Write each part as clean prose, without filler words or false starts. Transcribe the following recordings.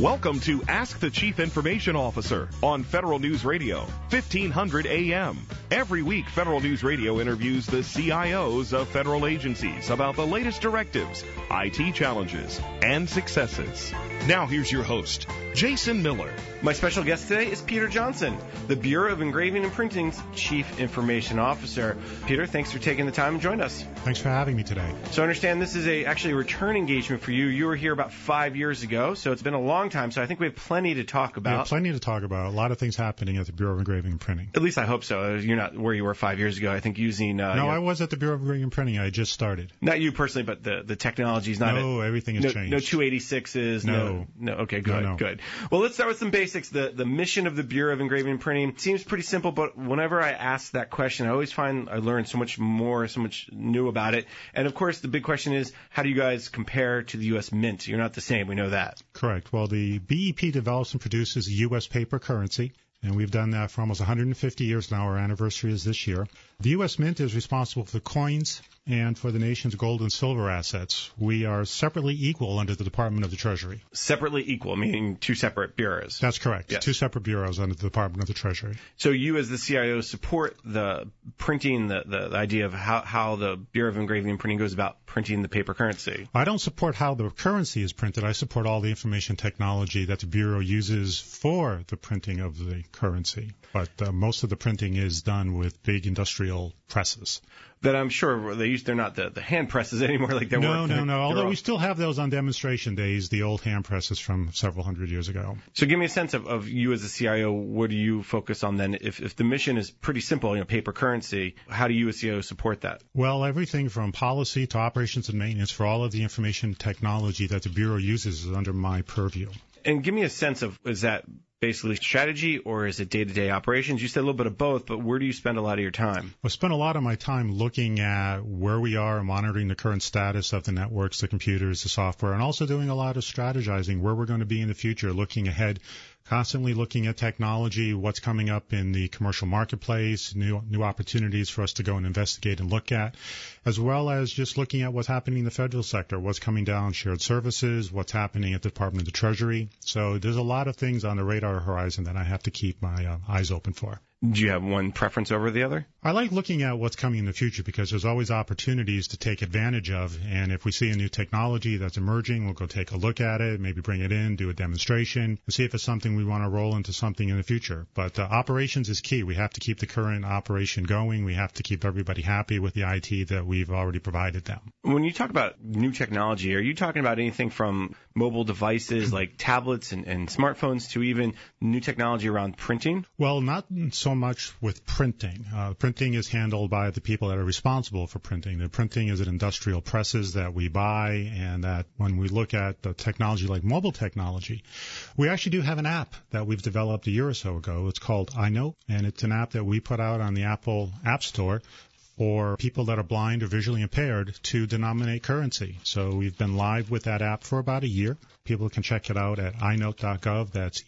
Welcome to Ask the Chief Information Officer on Federal News Radio, 1500 AM. Every week, Federal News Radio interviews the CIOs of federal agencies about the latest directives, IT challenges, and successes. Now here's your host, Jason Miller. My special guest today is Peter Johnson, the Bureau of Engraving and Printing's Chief Information Officer. Peter, thanks for taking the time to join us. Thanks for having me today. So I understand this is actually a return engagement for you. You were here about 5 years ago, so it's been a long time, so I think we have plenty to talk about. Yeah, plenty to talk about. A lot of things happening at the Bureau of Engraving and Printing. At least I hope so. You're not where you were 5 years ago, I think, using... No, I was at the Bureau of Engraving and Printing. I just started. Not you personally, but the technology is not... No, everything has changed. No 286s. No. Okay, good, No. Good. Well, let's start with some basics. The mission of the Bureau of Engraving and Printing seems pretty simple, but whenever I ask that question, I always find I learn so much more, so much new about it. And, of course, the big question is, how do you guys compare to the U.S. Mint? You're not the same. We know that. Correct. Well, the BEP develops and produces a U.S. paper currency, and we've done that for almost 150 years now. Our anniversary is this year. The U.S. Mint is responsible for the coins and for the nation's gold and silver assets. We are separately equal under the Department of the Treasury. Separately equal, meaning two separate bureaus. That's correct. Yes. Two separate bureaus under the Department of the Treasury. So you, as the CIO, support the printing, the idea of how the Bureau of Engraving and Printing goes about printing the paper currency. I don't support how the currency is printed. I support all the information technology that the Bureau uses for the printing of the currency. But most of the printing is done with big industrial presses. That I'm sure they're not the hand presses anymore like they were. No. Although we still have those on demonstration days, the old hand presses from several hundred years ago. So give me a sense of you as a CIO. What do you focus on then? If the mission is pretty simple, paper currency, how do you as CIO support that? Well, everything from policy to operations and maintenance for all of the information technology that the Bureau uses is under my purview. And give me a sense of, is that basically strategy or is it day-to-day operations? You said a little bit of both, but where do you spend a lot of your time? I spend a lot of my time looking at where we are and monitoring the current status of the networks, the computers, the software, and also doing a lot of strategizing where we're going to be in the future, looking ahead, constantly looking at technology, what's coming up in the commercial marketplace, new opportunities for us to go and investigate and look at, as well as just looking at what's happening in the federal sector, what's coming down shared services, what's happening at the Department of the Treasury. So there's a lot of things on the radar horizon that I have to keep my eyes open for. Do you have one preference over the other? I like looking at what's coming in the future because there's always opportunities to take advantage of. And if we see a new technology that's emerging, we'll go take a look at it, maybe bring it in, do a demonstration, and see if it's something we want to roll into something in the future. But operations is key. We have to keep the current operation going. We have to keep everybody happy with the IT that we've already provided them. When you talk about new technology, are you talking about anything from mobile devices like tablets and smartphones to even new technology around printing? Well, not so much with printing. Printing is handled by the people that are responsible for printing. The printing is at industrial presses that we buy, and that when we look at the technology like mobile technology, we actually do have an app that we've developed a year or so ago. It's called iNote, and it's an app that we put out on the Apple App Store for people that are blind or visually impaired to denominate currency. So we've been live with that app for about a year. People can check it out at eyenote.gov. That's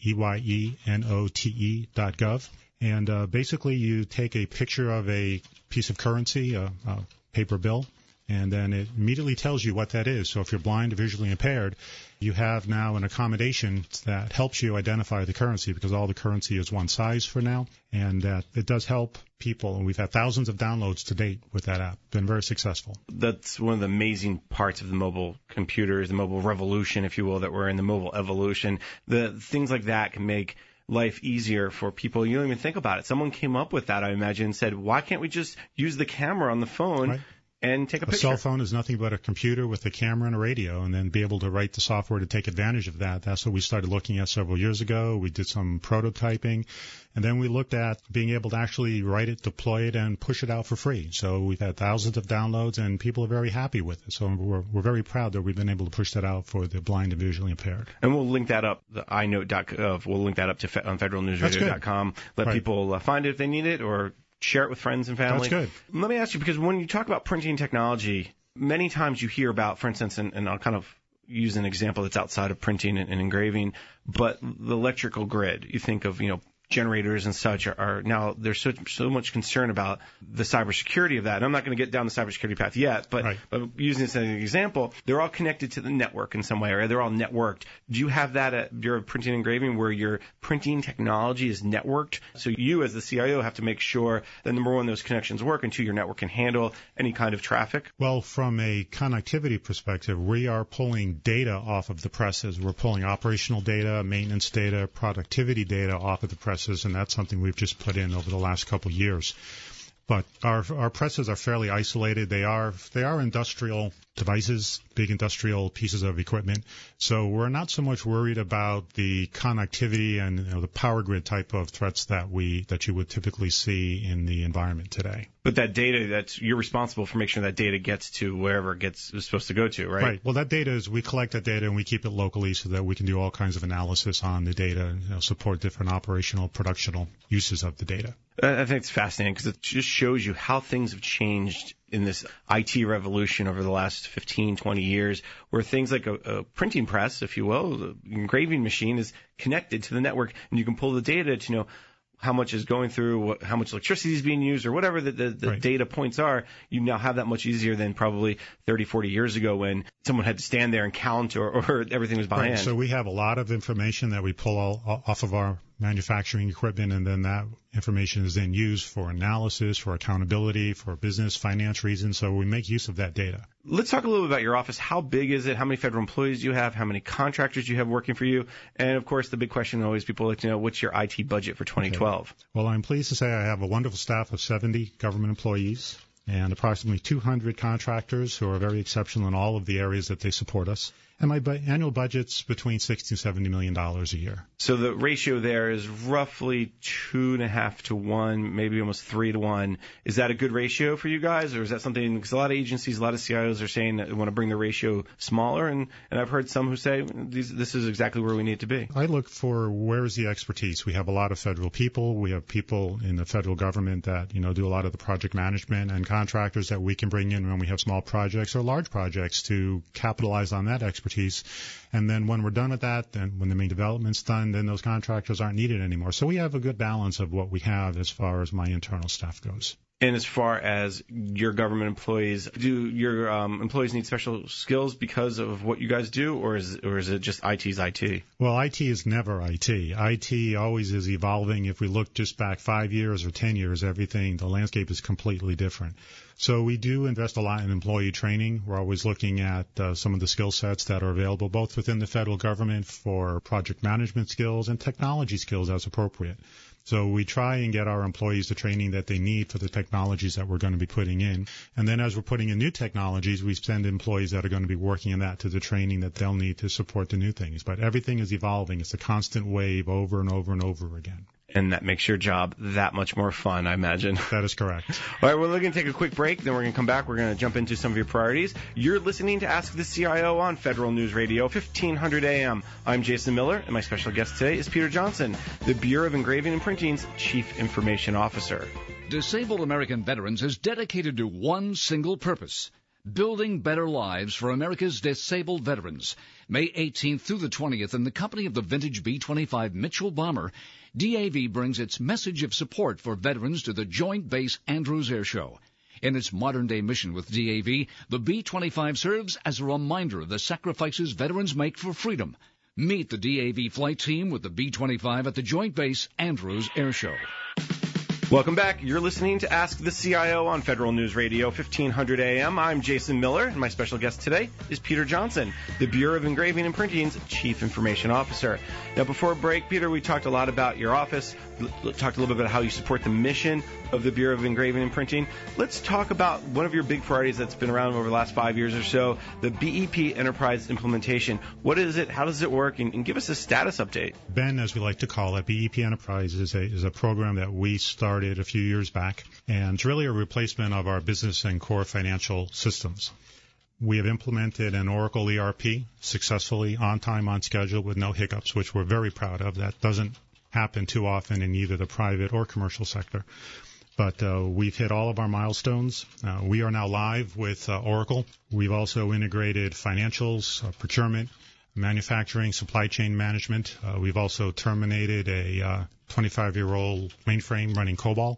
EYENOTE.gov. And basically you take a picture of a piece of currency, a paper bill, and then it immediately tells you what that is. So if you're blind or visually impaired, you have now an accommodation that helps you identify the currency because all the currency is one size for now, and that it does help people. And we've had thousands of downloads to date with that app. Been very successful. That's one of the amazing parts of the mobile computers, the mobile revolution, if you will, that we're in the mobile evolution. The things like that can make life easier for people. You don't even think about it. Someone came up with that, I imagine, and said, why can't we just use the camera on the phone? Right. And take a picture. A cell phone is nothing but a computer with a camera and a radio, and then be able to write the software to take advantage of that. That's what we started looking at several years ago. We did some prototyping, and then we looked at being able to actually write it, deploy it, and push it out for free. So we've had thousands of downloads, and people are very happy with it. So we're very proud that we've been able to push that out for the blind and visually impaired. And we'll link that up, the iNote.gov. We'll link that up to on federalnewsradio.com. Let people find it if they need it, or share it with friends and family. That's good. Let me ask you, because when you talk about printing technology, many times you hear about, for instance, and I'll kind of use an example that's outside of printing and engraving, but the electrical grid. You think of, generators and such are now, there's so much concern about the cybersecurity of that. And I'm not going to get down the cybersecurity path yet, but using this as an example, they're all connected to the network in some way, or they're all networked. Do you have that at Bureau of Printing and Engraving where your printing technology is networked? So you as the CIO have to make sure that, number one, those connections work, and two, your network can handle any kind of traffic? Well, from a connectivity perspective, we are pulling data off of the presses. We're pulling operational data, maintenance data, productivity data off of the presses, and that's something we've just put in over the last couple of years. But our presses are fairly isolated. They are industrial devices, big industrial pieces of equipment. So we're not so much worried about the connectivity and the power grid type of threats that you would typically see in the environment today. But that data, you're responsible for making sure that data gets to wherever it's supposed to go to, right? Right. Well, that data we collect that data and we keep it locally so that we can do all kinds of analysis on the data and support different operational, productional uses of the data. I think it's fascinating because it just shows you how things have changed in this IT revolution over the last 15, 20 years, where things like a printing press, if you will, the engraving machine is connected to the network, and you can pull the data to know how much is going through, how much electricity is being used, or whatever the data points are. You now have that much easier than probably 30, 40 years ago when someone had to stand there and count or everything was by hand. So we have a lot of information that we pull off of our manufacturing equipment, and then that information is then used for analysis, for accountability, for business, finance reasons. So we make use of that data. Let's talk a little bit about your office. How big is it? How many federal employees do you have? How many contractors do you have working for you? And, of course, the big question always people like to know, what's your IT budget for 2012? Okay. Well, I'm pleased to say I have a wonderful staff of 70 government employees and approximately 200 contractors who are very exceptional in all of the areas that they support us. And my annual budget's between $60 and $70 million a year. So the ratio there is roughly 2.5 to 1, maybe almost 3 to 1. Is that a good ratio for you guys, or is that something? Because a lot of agencies, a lot of CIOs are saying that they want to bring the ratio smaller, and I've heard some who say this is exactly where we need to be. I look for where's the expertise. We have a lot of federal people. We have people in the federal government that do a lot of the project management, and contractors that we can bring in when we have small projects or large projects to capitalize on that expertise. And then when we're done with that, and when the main development's done, then those contractors aren't needed anymore. So we have a good balance of what we have as far as my internal staff goes. And as far as your government employees, do your employees need special skills because of what you guys do, or is it just IT's IT? Well, IT is never IT. IT always is evolving. If we look just back 5 years or 10 years, the landscape is completely different. So we do invest a lot in employee training. We're always looking at some of the skill sets that are available both within the federal government for project management skills and technology skills as appropriate. So we try and get our employees the training that they need for the technologies that we're going to be putting in. And then as we're putting in new technologies, we send employees that are going to be working in that to the training that they'll need to support the new things. But everything is evolving. It's a constant wave over and over and over again. And that makes your job that much more fun, I imagine. That is correct. All right, we're going to take a quick break, then we're going to come back. We're going to jump into some of your priorities. You're listening to Ask the CIO on Federal News Radio, 1500 AM. I'm Jason Miller, and my special guest today is Peter Johnson, the Bureau of Engraving and Printing's Chief Information Officer. Disabled American Veterans is dedicated to one single purpose: building better lives for America's disabled veterans. May 18th through the 20th, in the company of the vintage B-25 Mitchell bomber, DAV brings its message of support for veterans to the Joint Base Andrews Air Show. In its modern-day mission with DAV, the B-25 serves as a reminder of the sacrifices veterans make for freedom. Meet the DAV flight team with the B-25 at the Joint Base Andrews Air Show. Welcome back. You're listening to Ask the CIO on Federal News Radio, 1500 AM. I'm Jason Miller, and my special guest today is Peter Johnson, the Bureau of Engraving and Printing's Chief Information Officer. Now, before break, Peter, we talked a lot about your office, talked a little bit about how you support the mission of the Bureau of Engraving and Printing. Let's talk about one of your big priorities that's been around over the last 5 years or so, the BEP Enterprise implementation. What is it? How does it work? And give us a status update. Ben, as we like to call it, BEP Enterprise is a program that we started a few years back, and it's really a replacement of our business and core financial systems. We have implemented an Oracle ERP successfully, on time, on schedule, with no hiccups, which we're very proud of. That doesn't happen too often in either the private or commercial sector. But we've hit all of our milestones. We are now live with Oracle. We've also integrated financials, procurement, manufacturing, supply chain management. We've also terminated a 25-year-old mainframe running COBOL.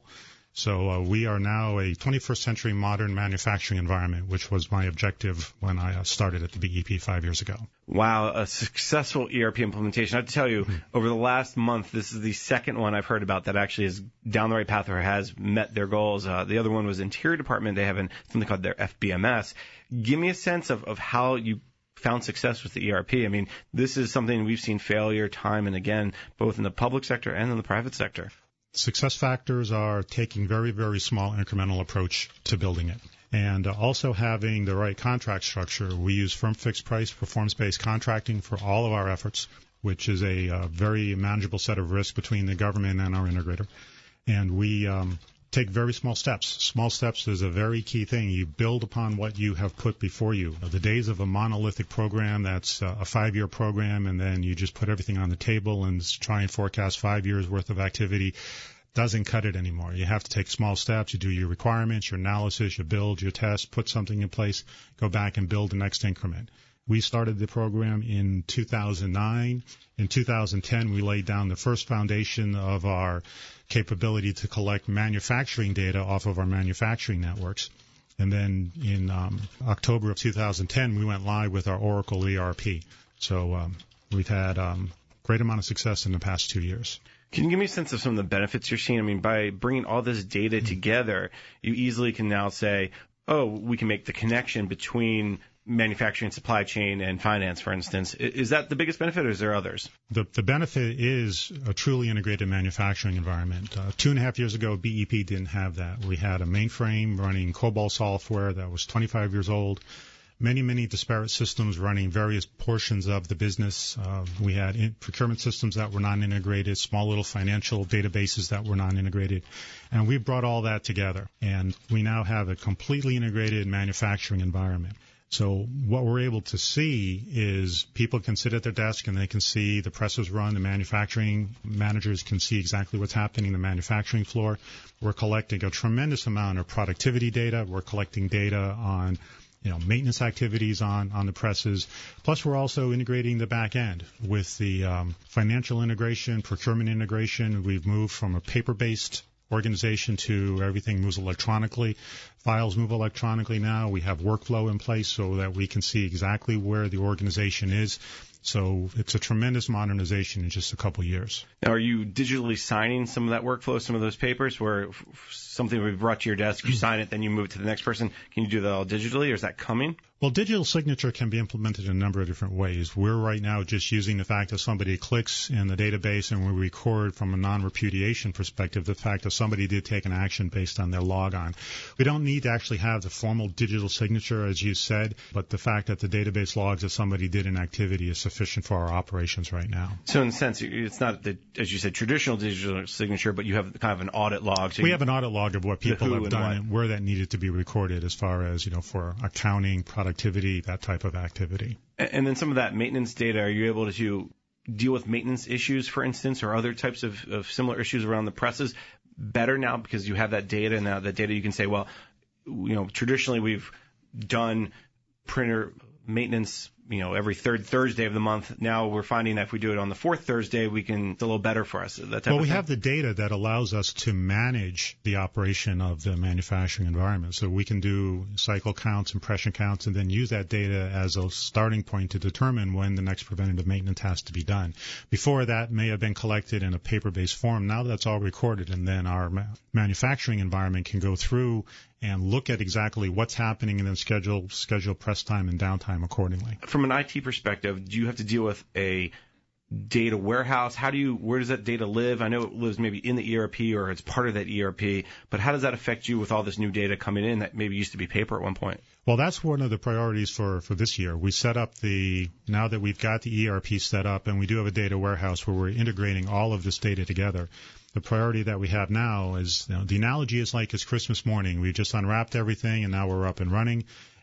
So we are now a 21st century modern manufacturing environment, which was my objective when I started at the BEP 5 years ago. Wow, a successful ERP implementation. I have to tell you, over the last month, this is the second one I've heard about that actually is down the right path or has met their goals. The other one was Interior Department. They have something called their FBMS. Give me a sense of how you found success with the ERP. I mean, this is something we've seen failure time and again, both in the public sector and in the private sector. Success factors are taking very, very small incremental approach to building it. And also having the right contract structure. We use firm fixed price, performance-based contracting for all of our efforts, which is a very manageable set of risks between the government and our integrator. And we take very small steps. Small steps is a very key thing. You build upon what you have put before you. The days of a monolithic program that's a 5-year program and then you just put everything on the table and try and forecast 5 years worth of activity doesn't cut it anymore. You have to take small steps. You do your requirements, your analysis, you build, your test, put something in place, go back and build the next increment. We started the program in 2009. In 2010, we laid down the first foundation of our capability to collect manufacturing data off of our manufacturing networks. And then in October of 2010, we went live with our Oracle ERP. So we've had great amount of success in the past 2 years. Can you give me a sense of some of the benefits you're seeing? I mean, by bringing all this data together, you easily can now say, oh, we can make the connection between manufacturing, supply chain, and finance, for instance. Is that the biggest benefit, or is there others? The benefit is a truly integrated manufacturing environment. 2.5 years ago, BEP didn't have that. We had a mainframe running COBOL software that was 25 years old. Many disparate systems running various portions of the business. We had procurement systems that were non-integrated, small little financial databases that were non-integrated, and we brought all that together. And we now have a completely integrated manufacturing environment. So what we're able to see is people can sit at their desk and they can see the presses run. The manufacturing managers can see exactly what's happening in the manufacturing floor. We're collecting a tremendous amount of productivity data. We're collecting data on maintenance activities on the presses. Plus, we're also integrating the back end with the financial integration, procurement integration. We've moved from a paper-based organization to everything moves electronically. Files move electronically now. We have workflow in place so that we can see exactly where the organization is. So it's a tremendous modernization in just a couple of years. Now, are you digitally signing some of that workflow, some of those papers, where something will be brought to your desk, you sign it, then you move it to the next person? Can you do that all digitally, or is that coming? Well, digital signature can be implemented in a number of different ways. We're right now just using the fact that somebody clicks in the database and we record from a non-repudiation perspective the fact that somebody did take an action based on their logon. We don't need to actually have the formal digital signature, as you said, but the fact that the database logs that somebody did an activity is sufficient for our operations right now. So in a sense, it's not, as you said, traditional digital signature, but you have kind of an audit log. So we have an audit log of what people have done and where that needed to be recorded as far as, for accounting, productivity, that type of activity. And then some of that maintenance data, are you able to deal with maintenance issues, for instance, or other types of similar issues around the presses better now because you have that data, and now that data you can say, well, traditionally we've done printer maintenance, every third Thursday of the month. Now we're finding that if we do it on the fourth Thursday, it's a little better for us. We have the data that allows us to manage the operation of the manufacturing environment. So we can do cycle counts, impression counts, and then use that data as a starting point to determine when the next preventative maintenance has to be done. Before, that may have been collected in a paper-based form. Now that's all recorded, and then our manufacturing environment can go through and look at exactly what's happening and then schedule press time and downtime accordingly. From an IT perspective, do you have to deal with a data warehouse? Where does that data live? I know it lives maybe in the ERP or it's part of that ERP, but how does that affect you with all this new data coming in that maybe used to be paper at one point? Well, that's one of the priorities for this year. We set up now that we've got the ERP set up and we do have a data warehouse where we're integrating all of this data together. The priority that we have now is, the analogy is like it's Christmas morning. We've just unwrapped everything and now we're up and running.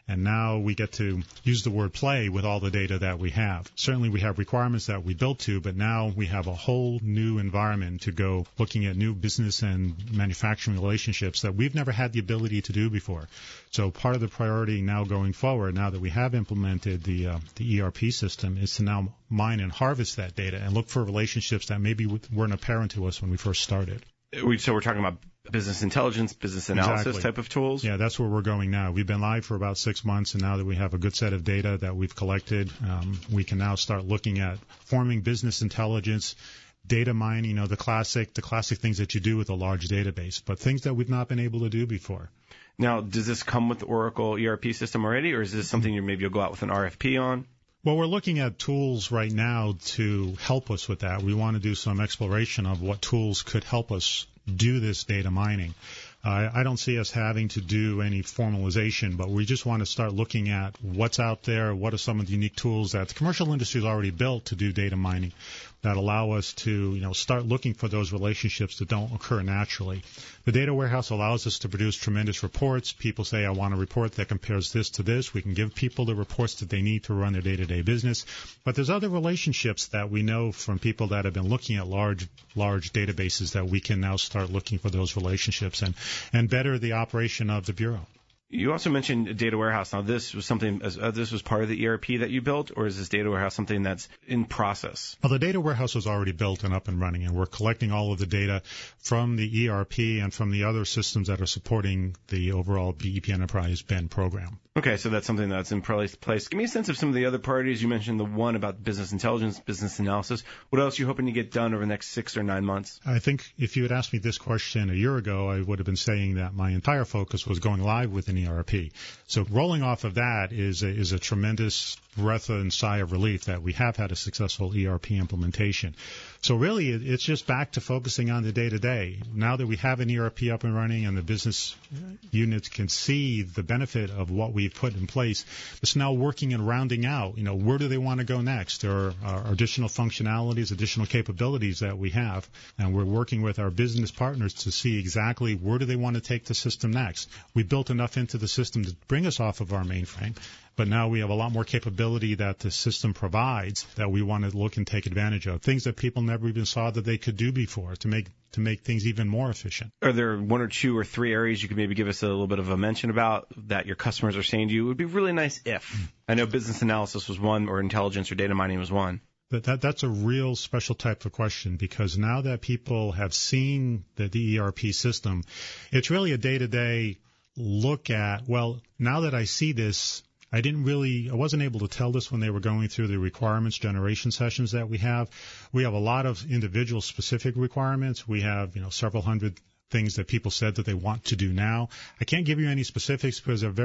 And now we get to use the word play with all the data that we have. Certainly we have requirements that we built to, but now we have a whole new environment to go looking at new business and manufacturing relationships that we've never had the ability to do before. So part of the priority now going forward, now that we have implemented the ERP system, is to now mine and harvest that data and look for relationships that maybe weren't apparent to us when we first started. So we're talking about business intelligence, business analysis type of tools? Yeah, that's where we're going now. We've been live for about 6 months, and now that we have a good set of data that we've collected, we can now start looking at forming business intelligence, data mining, the classic things that you do with a large database, but things that we've not been able to do before. Now, does this come with the Oracle ERP system already, or is this something you'll go out with an RFP on? Well, we're looking at tools right now to help us with that. We want to do some exploration of what tools could help us do this data mining. I don't see us having to do any formalization, but we just want to start looking at what's out there, what are some of the unique tools that the commercial industry has already built to do data mining that allow us to, start looking for those relationships that don't occur naturally. The data warehouse allows us to produce tremendous reports. People say, I want a report that compares this to this. We can give people the reports that they need to run their day-to-day business. But there's other relationships that we know from people that have been looking at large databases that we can now start looking for those relationships and better the operation of the Bureau. You also mentioned a data warehouse. Now, this was this was part of the ERP that you built, or is this data warehouse something that's in process? Well, the data warehouse was already built and up and running, and we're collecting all of the data from the ERP and from the other systems that are supporting the overall BEP Enterprise BEN program. Okay, so that's something that's in place. Give me a sense of some of the other priorities. You mentioned the one about business intelligence, business analysis. What else are you hoping to get done over the next 6 or 9 months? I think if you had asked me this question a year ago, I would have been saying that my entire focus was going live with an ERP. So rolling off of that is a tremendous breath and sigh of relief that we have had a successful ERP implementation. So really, it's just back to focusing on the day-to-day. Now that we have an ERP up and running and the business units can see the benefit of what we've put in place, it's now working and rounding out, where do they want to go next? There are additional functionalities, additional capabilities that we have, and we're working with our business partners to see exactly where do they want to take the system next. We built enough into the system to bring us off of our mainframe, but now we have a lot more capability that the system provides that we want to look and take advantage of, things that people never even saw that they could do before to make things even more efficient. Are there 1 or 2 or 3 areas you could maybe give us a little bit of a mention about that your customers are saying to you? It would be really nice if. I know business analysis was one, or intelligence or data mining was one. But that's a real special type of question, because now that people have seen the ERP system, it's really a day-to-day look at, well, now that I see this, I wasn't able to tell this when they were going through the requirements generation sessions that we have. We have a lot of individual specific requirements. We have, several hundred things that people said that they want to do now. I can't give you any specifics because they're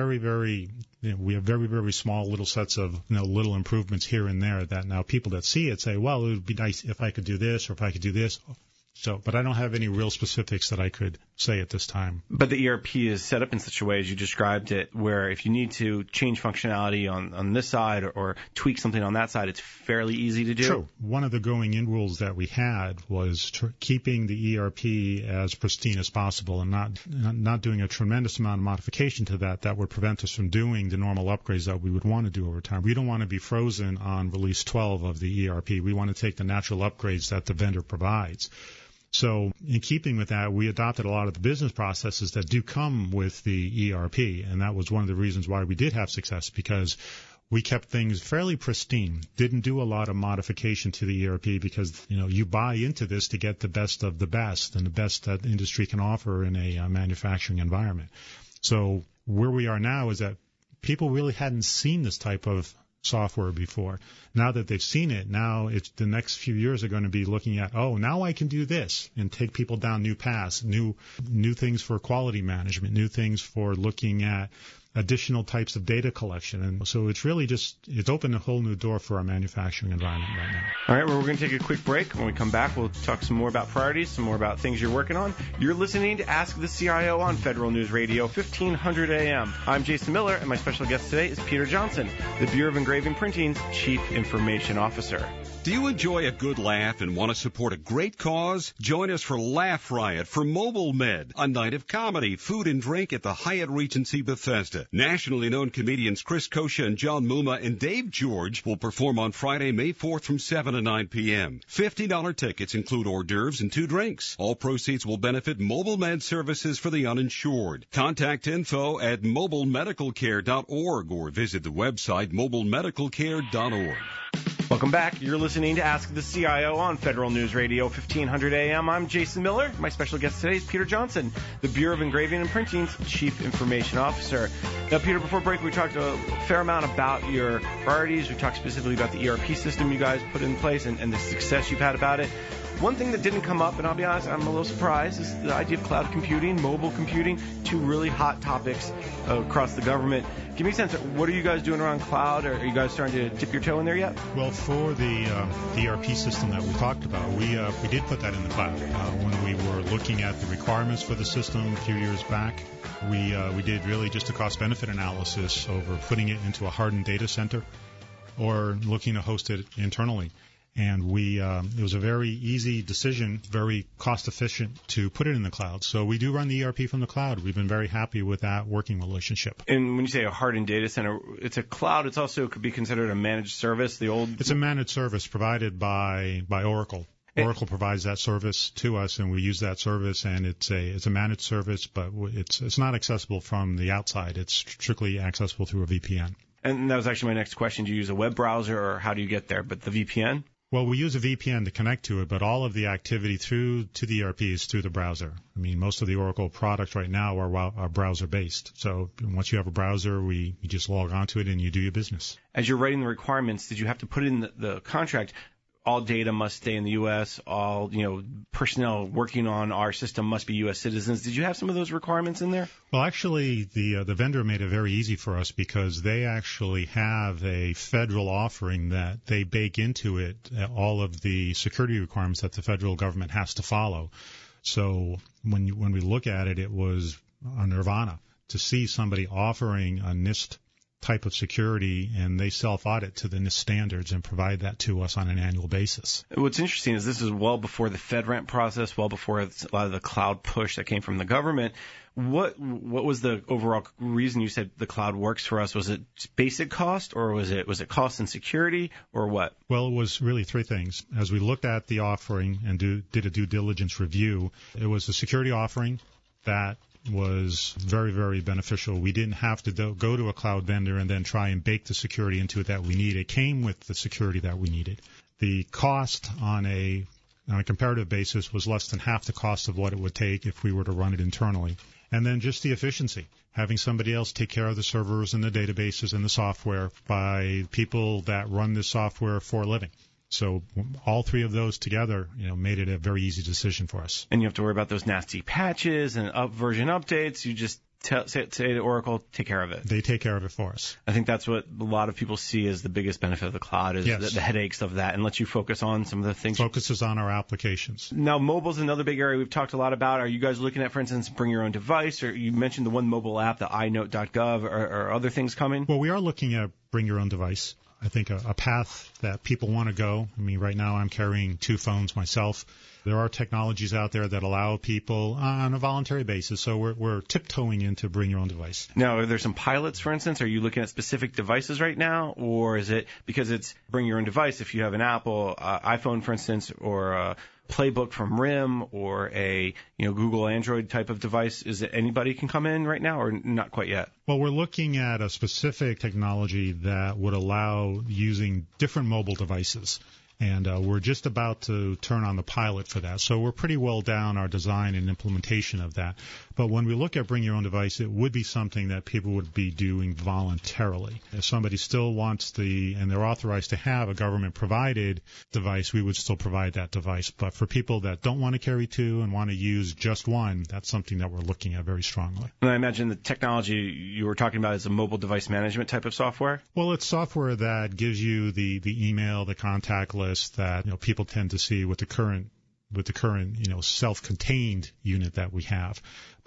we have very, very small little sets of, little improvements here and there that now people that see it say, well, it would be nice if I could do this or if I could do this. But I don't have any real specifics that I could say at this time. But the ERP is set up in such a way, as you described it, where if you need to change functionality on this side or tweak something on that side, it's fairly easy to do. True. One of the going-in rules that we had was keeping the ERP as pristine as possible and not doing a tremendous amount of modification to that would prevent us from doing the normal upgrades that we would want to do over time. We don't want to be frozen on release 12 of the ERP. We want to take the natural upgrades that the vendor provides. So in keeping with that, we adopted a lot of the business processes that do come with the ERP, and that was one of the reasons why we did have success, because we kept things fairly pristine, didn't do a lot of modification to the ERP because, you buy into this to get the best of the best and the best that the industry can offer in a manufacturing environment. So where we are now is that people really hadn't seen this type of software before. Now that they've seen it, now the next few years are going to be looking at, now I can do this and take people down new paths, new things for quality management, new things for looking at additional types of data collection. And so it's really it's opened a whole new door for our manufacturing environment right now. All right, well, we're going to take a quick break. When we come back, we'll talk some more about priorities, some more about things you're working on. You're listening to Ask the CIO on Federal News Radio, 1500 AM. I'm Jason Miller, and my special guest today is Peter Johnson, the Bureau of Engraving Printing's Chief Information Officer. Do you enjoy a good laugh and want to support a great cause? Join us for Laugh Riot for Mobile Med, a night of comedy, food, and drink at the Hyatt Regency Bethesda. Nationally known comedians Chris Kosha and John Muma and Dave George will perform on Friday, May 4th from 7 to 9 p.m. $50 tickets include hors d'oeuvres and 2 drinks. All proceeds will benefit Mobile Med services for the uninsured. Contact info at mobilemedicalcare.org or visit the website mobilemedicalcare.org. Welcome back. You're listening to Ask the CIO on Federal News Radio, 1500 AM. I'm Jason Miller. My special guest today is Peter Johnson, the Bureau of Engraving and Printing's Chief Information Officer. Now, Peter, before break, we talked a fair amount about your priorities. We talked specifically about the ERP system you guys put in place and the success you've had about it. One thing that didn't come up, and I'll be honest, I'm a little surprised, is the idea of cloud computing, mobile computing, 2 really hot topics across the government. Give me a sense of what are you guys doing around cloud? Are you guys starting to dip your toe in there yet? Well, for the ERP system that we talked about, we did put that in the cloud. When we were looking at the requirements for the system a few years back, we did really just a cost-benefit analysis over putting it into a hardened data center or looking to host it internally. And it was a very easy decision, very cost-efficient to put it in the cloud. So we do run the ERP from the cloud. We've been very happy with that working relationship. And when you say a hardened data center, it's a cloud. It's also could be considered a managed service. It's a managed service provided by Oracle. Oracle provides that service to us, and we use that service. And it's a managed service, but it's not accessible from the outside. It's strictly accessible through a VPN. And that was actually my next question. Do you use a web browser, or how do you get there? But the VPN? Well, we use a VPN to connect to it, but all of the activity to the ERP is through the browser. I mean, most of the Oracle products right now are browser-based. So once you have a browser, you just log onto it and you do your business. As you're writing the requirements, did you have to put in the contract, all data must stay in the U.S., all personnel working on our system must be U.S. citizens? Did you have some of those requirements in there? Well, actually, the vendor made it very easy for us because they actually have a federal offering that they bake into it all of the security requirements that the federal government has to follow. So when we look at it, it was a nirvana to see somebody offering a NIST type of security, and they self-audit to the NIST standards and provide that to us on an annual basis. What's interesting is this is well before the FedRAMP process, well before a lot of the cloud push that came from the government. What was the overall reason you said the cloud works for us? Was it basic cost, or was it cost and security, or what? Well, it was really 3 things. As we looked at the offering and did a due diligence review, it was a security offering that was very, very beneficial. We didn't have to go to a cloud vendor and then try and bake the security into it that we needed. It came with the security that we needed. The cost on a comparative basis was less than half the cost of what it would take if we were to run it internally. And then just the efficiency, having somebody else take care of the servers and the databases and the software by people that run this software for a living. So all 3 of those together, made it a very easy decision for us. And you have to worry about those nasty patches and version updates. You just say to Oracle, take care of it. They take care of it for us. I think that's what a lot of people see as the biggest benefit of the cloud is the headaches of that, and lets you focus on some of the things. Focuses on our applications. Now, mobile's another big area we've talked a lot about. Are you guys looking at, for instance, bring your own device? Or you mentioned the one mobile app, the iNote.gov, or other things coming? Well, we are looking at bring your own device. I think a path that people want to go. I mean, right now I'm carrying 2 phones myself. There are technologies out there that allow people on a voluntary basis, so we're tiptoeing into bring your own device. Now, are there some pilots, for instance? Are you looking at specific devices right now, or is it because it's bring your own device? If you have an Apple iPhone, for instance, or a Playbook from RIM, or a Google Android type of device, is it anybody can come in right now, or not quite yet? Well, we're looking at a specific technology that would allow using different mobile devices. And we're just about to turn on the pilot for that. So we're pretty well down our design and implementation of that. But when we look at bring your own device, it would be something that people would be doing voluntarily. If somebody still wants and they're authorized to have a government-provided device, we would still provide that device. But for people that don't want to carry 2 and want to use just one, that's something that we're looking at very strongly. And I imagine the technology you were talking about is a mobile device management type of software? Well, it's software that gives you the email, the contact list that people tend to see with the current self-contained unit that we have.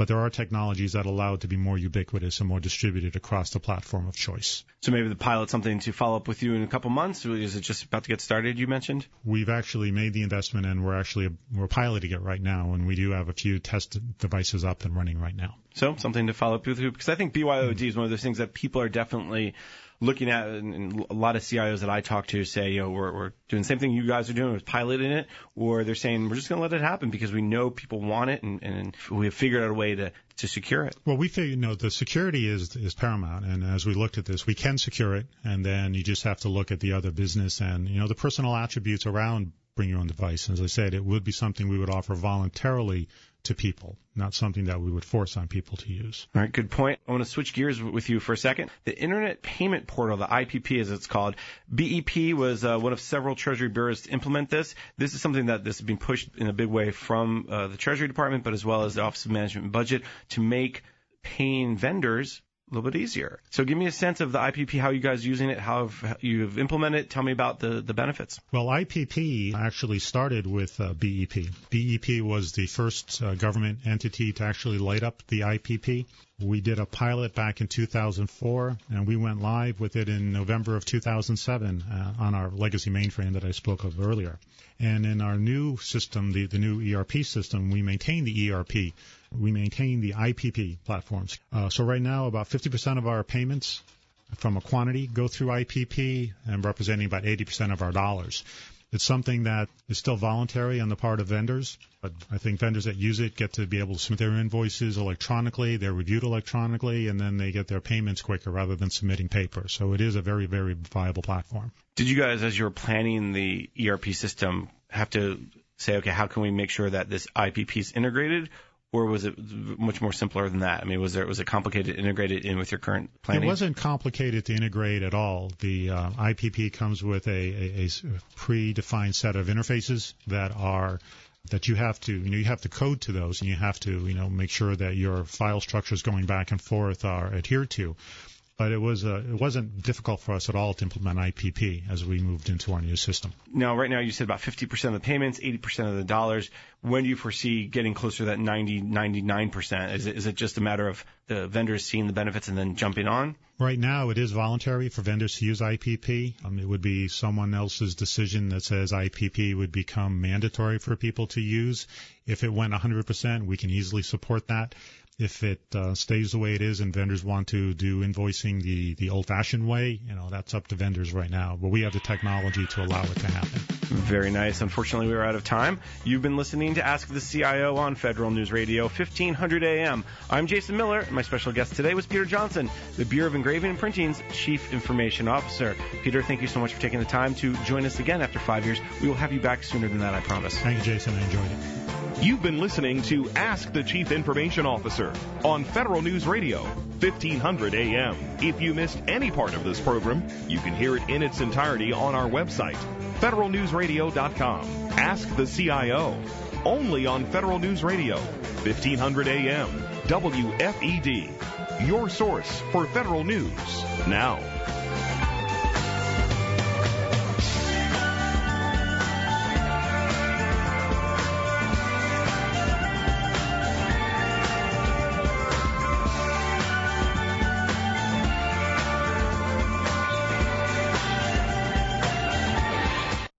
But there are technologies that allow it to be more ubiquitous and more distributed across the platform of choice. So maybe the pilot's something to follow up with you in a couple months? Is it just about to get started, you mentioned? We've actually made the investment, and we're piloting it right now, and we do have a few test devices up and running right now. So something to follow up with you, because I think BYOD is one of those things that people are definitely looking at, and a lot of CIOs that I talk to say, we're doing the same thing you guys are doing, with piloting it, or they're saying we're just going to let it happen because we know people want it, and we have figured out a way to secure it. Well, we figured, the security is paramount, and as we looked at this, we can secure it, and then you just have to look at the other business and, the personal attributes around bring your own device. And as I said, it would be something we would offer voluntarily to people, not something that we would force on people to use. All right, good point. I want to switch gears with you for a second. The Internet Payment Portal, the IPP as it's called, BEP was one of several Treasury bureaus to implement this. This is something that this has been pushed in a big way from the Treasury Department, but as well as the Office of Management and Budget, to make paying vendors a little bit easier. So give me a sense of the IPP, how you guys are using it, how you've implemented it. Tell me about the benefits. Well, IPP actually started with BEP. BEP was the first government entity to actually light up the IPP. We did a pilot back in 2004, and we went live with it in November of 2007 on our legacy mainframe that I spoke of earlier. And in our new system, the new ERP system, we maintain the ERP. We maintain the IPP platforms. So right now, about 50% of our payments from a quantity go through IPP, and representing about 80% of our dollars. It's something that is still voluntary on the part of vendors, but I think vendors that use it get to be able to submit their invoices electronically, they're reviewed electronically, and then they get their payments quicker rather than submitting paper. So it is a very, very viable platform. Did you guys, as you were planning the ERP system, have to say, okay, how can we make sure that this IPP is integrated? Or was it much more simpler than that? I mean, was it complicated to integrate it in with your current planning? It wasn't complicated to integrate at all. The IPP comes with a predefined set of interfaces that you have to, you have to code to those, and you have to, make sure that your file structures going back and forth are adhered to. But it wasn't difficult for us at all to implement IPP as we moved into our new system. Now, right now, you said about 50% of the payments, 80% of the dollars. When do you foresee getting closer to that 99%? Is it just a matter of the vendors seeing the benefits and then jumping on? Right now, it is voluntary for vendors to use IPP. It would be someone else's decision that says IPP would become mandatory for people to use. If it went 100%, we can easily support that. If it stays the way it is and vendors want to do invoicing the old-fashioned way, that's up to vendors right now. But we have the technology to allow it to happen. Very nice. Unfortunately, we are out of time. You've been listening to Ask the CIO on Federal News Radio, 1500 AM. I'm Jason Miller, and my special guest today was Peter Johnson, the Bureau of Engraving and Printing's Chief Information Officer. Peter, thank you so much for taking the time to join us again after 5 years. We will have you back sooner than that, I promise. Thank you, Jason. I enjoyed it. You've been listening to Ask the Chief Information Officer on Federal News Radio, 1500 AM. If you missed any part of this program, you can hear it in its entirety on our website, federalnewsradio.com. Ask the CIO, only on Federal News Radio, 1500 AM, WFED, your source for federal news. Now,